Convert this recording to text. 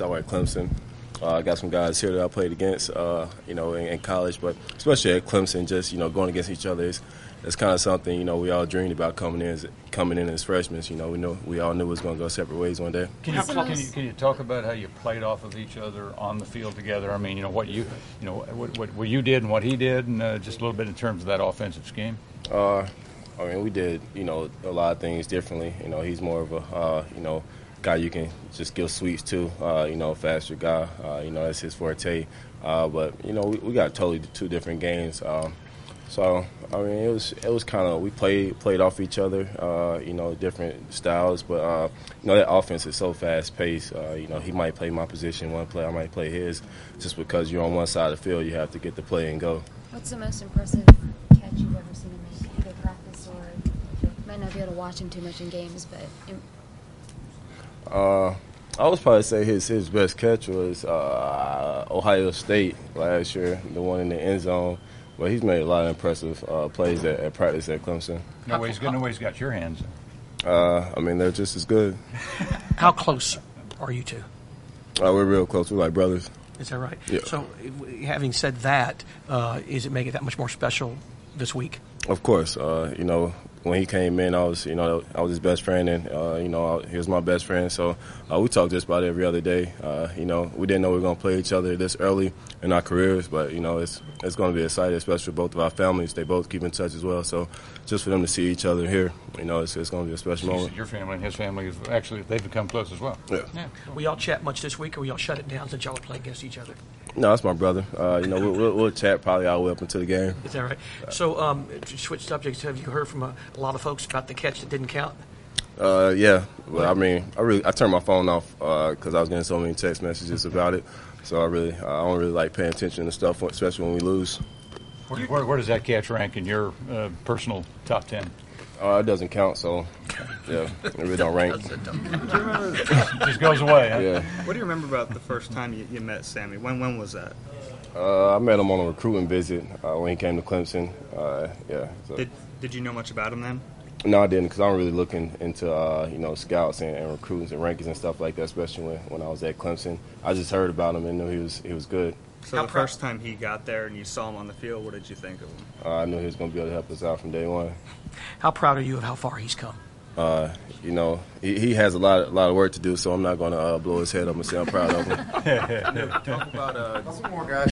started at Clemson. I got some guys here that I played against, in college, but especially at Clemson, just, going against each other it's kind of something, we all dreamed about coming in as freshmen. We all knew it was going to go separate ways one day. Can you talk about how you played off of each other on the field together? I mean, what you did and what he did, and just a little bit in terms of that offensive scheme. We did, a lot of things differently. He's more of a, guy you can just give sweeps to, faster guy. That's his forte. But we got totally two different games. It was kind of, we played off each other, different styles. But, that offense is so fast-paced. He might play my position one play, I might play his. Just because you're on one side of the field, you have to get the play and go. What's the most impressive catch you've ever seen him make, either practice or you might not be able to watch him too much in games, but I would probably say his best catch was Ohio State last year, the one in the end zone. But he's made a lot of impressive plays at practice at Clemson. No way he's got your hands. They're just as good. How close are you two? We're real close. We're like brothers. Is that right? Yeah. So, having said that, is it making it that much more special this week? Of course. When he came in, I was his best friend, and he was my best friend. So we talk just about every other day. We didn't know we were going to play each other this early in our careers, but it's going to be exciting, especially for both of our families. They both keep in touch as well. So just for them to see each other here, it's going to be a special moment. Your family and his family they've become close as well. Yeah. Will y'all chat much this week, or will y'all shut it down since y'all are playing against each other? No, that's my brother. We'll chat probably all the way up until the game. Is that right? So, to switch subjects, have you heard from a lot of folks about the catch that didn't count? Yeah. Well, I turned my phone off because I was getting so many text messages about it. So I don't really like paying attention to stuff, especially when we lose. Where does that catch rank in your personal top 10? It doesn't count, so yeah, it really don't rank. Do you remember? Just goes away. Huh? Yeah. What do you remember about the first time you met Sammy? When was that? I met him on a recruiting visit when he came to Clemson. Yeah. So. Did you know much about him then? No, I didn't, because I'm really looking into scouts and recruits and rankings and stuff like that, especially when I was at Clemson. I just heard about him and knew he was good. So the first time he got there and you saw him on the field, what did you think of him? I knew he was going to be able to help us out from day one. How proud are you of how far he's come? He has a lot of work to do, so I'm not going to blow his head up and say I'm proud of him. Talk about some more guys